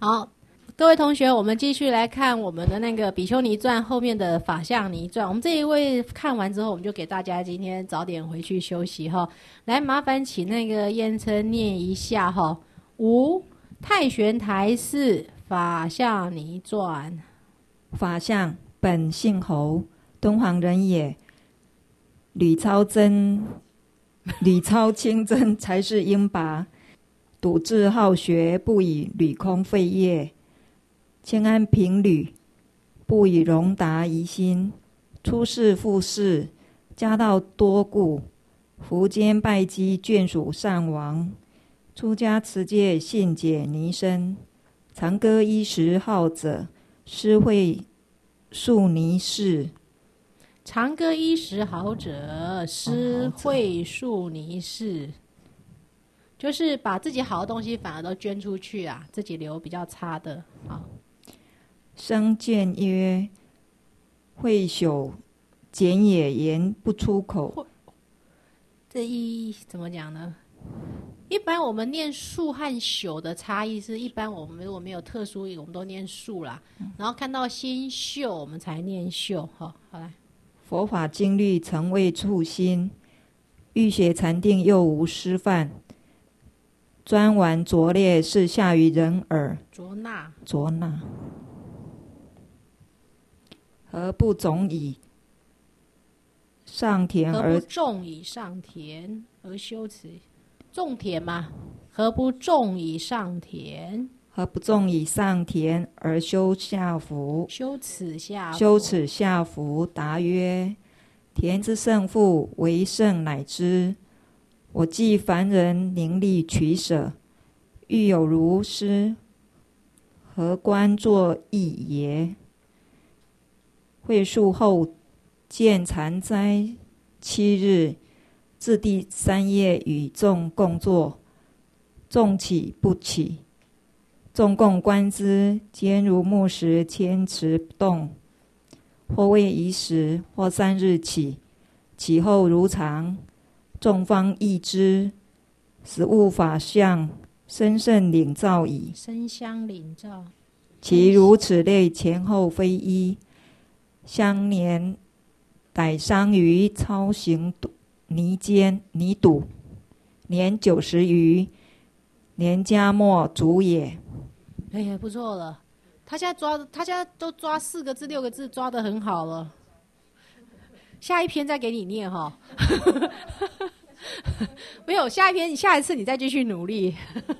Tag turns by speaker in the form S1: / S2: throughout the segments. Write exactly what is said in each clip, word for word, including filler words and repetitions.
S1: 好，各位同学，我们继续来看我们的那个比丘尼传后面的法相尼传。我们这一位看完之后，我们就给大家今天早点回去休息哈。来，麻烦请那个燕琛念一下哈。无太玄台寺法相尼传。
S2: 法相，本姓侯，敦煌人也。吕超真、吕超清真才是英拔，笃志好学，不以履空废业。谦安平履，不以荣达疑心。出世复世，家道多故，苻坚拜击眷属上王。出家持戒，信解尼身。长歌衣食好者，施会树尼氏。
S1: 长歌衣食好者，施会树尼氏。就是把自己好的东西反而都捐出去啊，自己留比较差的。好，
S2: 生见曰：会朽简也，言不出口。
S1: 这一怎么讲呢？一般我们念树和朽的差异是，一般我们如果没有特殊意，我们都念树啦。嗯、然后看到心秀，我们才念秀。好，好来。
S2: 佛法经律曾未触心，欲学禅定又无师范。专玩拙劣，是下于人耳。
S1: 拙纳，
S2: 拙纳，何不种以上田而？
S1: 何不种以上田而修持？种田嘛，何不种以上田？
S2: 何不种以上田而修下福？
S1: 修此下福，
S2: 修此下福。答曰：田之胜负，为胜乃知。我既凡人宁力取舍，欲有如师，何观作义也？会述后，见禅斋七日，至第三夜与众共坐，众起不起，众共观之，坚如木石，坚持不动。或未一时，或三日起，起后如常。众方忆之，实悟法相，深甚领照矣。
S1: 身相领照，
S2: 其如此类前后非一，相年逮伤于操行泥间泥堵，年九十余，年家末足也。
S1: 哎呀，不错了。他现在抓，他现在都抓四个字、六个字，抓得很好了。下一篇再给你念哈。没有，下一篇，下一次你再继续努力。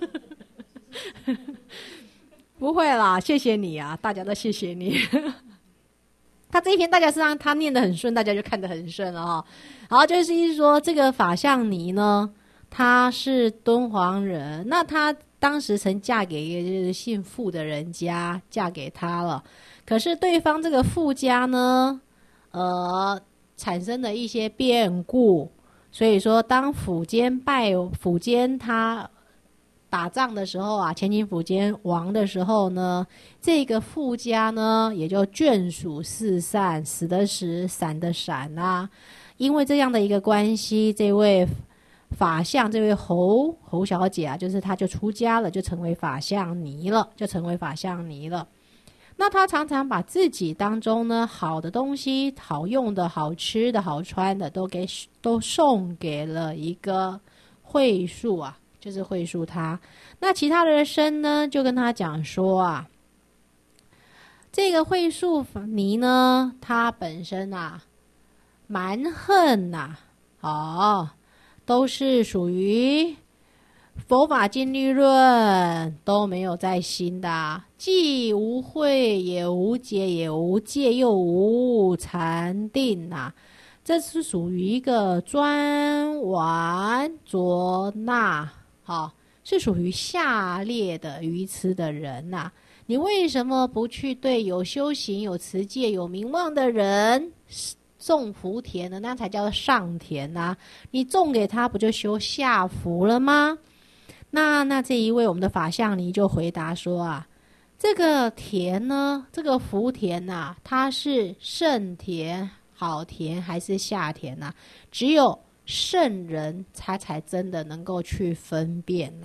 S1: 不会啦，谢谢你啊，大家都谢谢你。他这一篇大家是让他念得很顺，大家就看得很顺了哈。好，就是说这个法相尼呢，他是敦煌人，那他当时曾嫁给一个就是姓傅的人家，嫁给他了。可是对方这个傅家呢，呃，产生了一些变故。所以说，当苻坚拜苻坚他打仗的时候啊，前秦苻坚亡的时候呢，这个傅家呢也就眷属四散，死的死，散的散啊。因为这样的一个关系，这位法相，这位侯侯小姐啊，就是她就出家了，就成为法相尼了，就成为法相尼了。那他常常把自己当中呢好的东西、好用的、好吃的、好穿的，都给都送给了一个会述啊，就是会述他。那其他的僧呢，就跟他讲说啊，这个会述尼呢，他本身啊蛮横呐、啊，哦，都是属于佛法经律论都没有在心的、啊，既无慧也无解，也无戒，又无禅定啊，这是属于一个专玩拙纳，好、哦，是属于下列的愚痴的人呐、啊。你为什么不去对有修行、有持戒、有名望的人种福田呢？那才叫上田啊！你种给他，不就修下福了吗？那那这一位我们的法相尼就回答说啊，这个田呢，这个福田呐、啊，它是圣田、好田还是下田呐、啊？只有圣人他才真的能够去分辨呐、啊。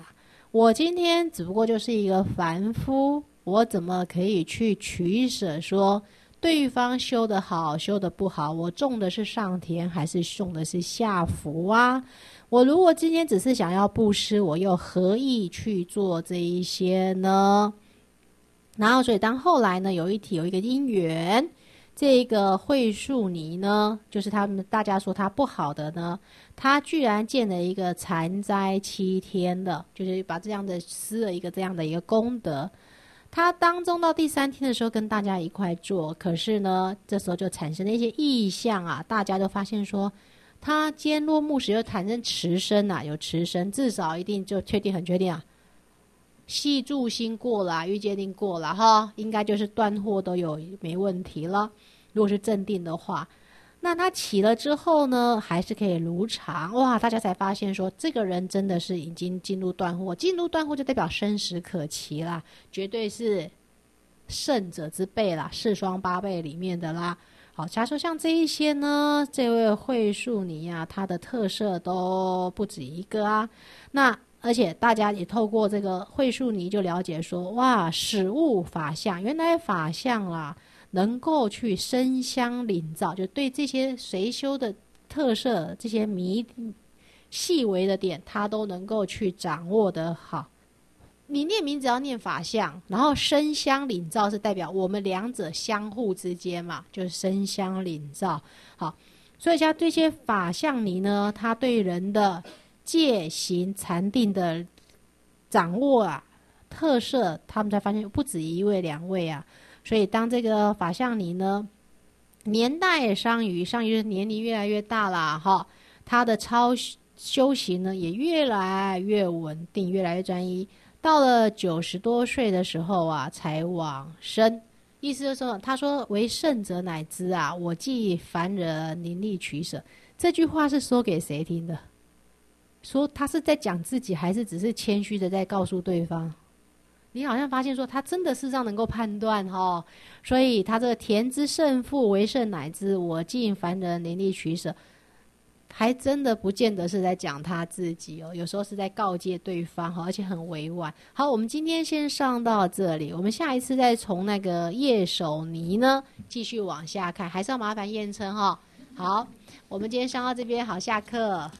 S1: 我今天只不过就是一个凡夫，我怎么可以去取舍说对方修得好修得不好，我种的是上田还是种的是下福啊？我如果今天只是想要布施，我又何意去做这一些呢？然后所以当后来呢有一题有一个因缘，这个慧树尼呢，就是他们大家说他不好的呢，他居然建了一个禅斋七天的，就是把这样的施了一个这样的一个功德。他当中到第三天的时候跟大家一块做，可是呢这时候就产生了一些异象啊，大家都发现说他今天落幕时又产生持身啊，有持身，至少一定就确定很确定啊，系住心过了，欲界定过了哈，应该就是断惑都有没问题了。如果是正定的话，那他起了之后呢，还是可以如常。哇，大家才发现说，这个人真的是已经进入断惑，进入断惑就代表生死可期啦，绝对是圣者之辈啦，四双八辈里面的啦。好，假如说像这一些呢，这位慧树尼啊，他的特色都不止一个啊。那而且大家也透过这个慧树尼就了解说，哇，始悟法相，原来法相啦，能够去身相领照，就对这些随修的特色，这些迷细微的点，他都能够去掌握得好。你念名只要念法相，然后身相领照是代表我们两者相互之间嘛，就是身相领照。好，所以像这些法相尼呢，他对人的戒行禅定的掌握啊，特色，他们才发现不止一位两位啊。所以当这个法相尼呢，年代上于上于年龄越来越大啦哈，他的超修行呢也越来越稳定，越来越专一。到了九十多岁的时候啊，才往生。意思就是说，他说为圣者乃知啊，我既凡人，宁力取舍。这句话是说给谁听的？说他是在讲自己，还是只是谦虚的在告诉对方？你好像发现说他真的事实上能够判断哦，所以他这个田之胜负，为圣乃知，我尽凡人，宁力取舍，还真的不见得是在讲他自己哦，有时候是在告诫对方，而且很委婉。好，我们今天先上到这里，我们下一次再从那个叶守尼呢继续往下看，还是要麻烦验称哈。好，我们今天上到这边，好，下课。